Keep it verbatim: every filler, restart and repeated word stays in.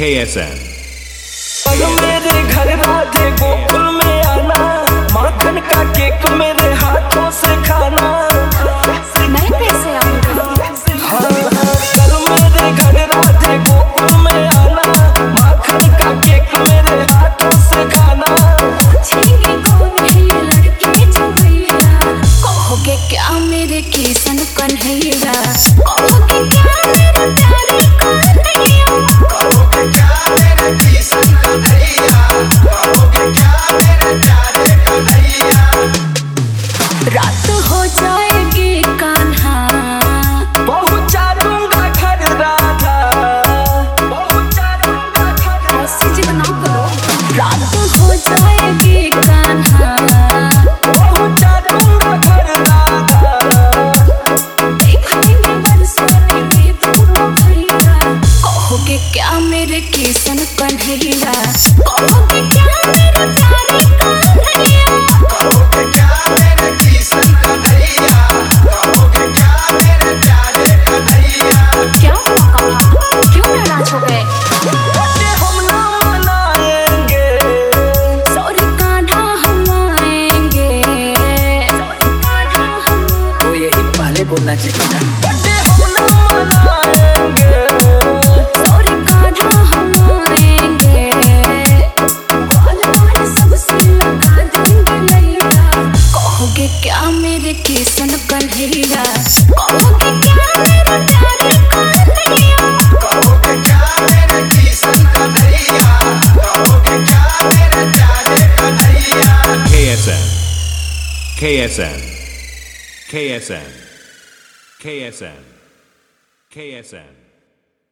K S M मेरे घर राधे गोकुल में आना, माखन का केक मेरे हाथों से खाना। मैं कैसे आऊँगा? हाँ हाँ कल मेरे घर राधे गोकुल में आना, माखन का केक मेरे हाथों से खाना। पूछेंगे कौन है ये लड़की जो भैया, कहोगे क्या मेरे किशन कन्हैया, कहोगे क्या मेरे प्यारे कन्हैया, कहोगे क्या मेरे किशन कन्हैया, कहोगे क्या मेरे प्यारे कन्हैया। रात हो जाएगी कान्हा, पहुंचा दूंगा घर राधा, पहुंचा दूंगा घर। ऐसी जिद ना करो। रात हो जाएगी कान्हा, पहुंचा दूंगा घर राधा। देखेंगे बरसाने में फूलों भैया, कहोगे क्या मेरे किशन कन्हैया, कहोगे क्या मेरे प्यारे कन्हैया, कहोगे क्या मेरे किशन कन्हैया, कहोगे क्या मेरे प्यारे कन्हैया। क्या हुआ कान्हा? क्यों नाराज हो गए? बर्थडे हम ना मनाएंगे, सॉरी कान्हा हम आएंगे, सॉरी कान्हा हम तो यही पहले बोलना चाहिए ना। बर्थडे हम ना मनाएंगे, सॉरी कान्हा हम आएंगे, वाला वाला सबसे लगा देंगे नैया, कहोगे क्या मेरे किशन कन्हैया, कहोगे क्या मेरे प्यारे कन्हैया, कहोगे क्या मेरे किशन कन्हैया, कहोगे क्या मेरे प्यारे Kanhaiya. K S M K S M K S M K S M K S M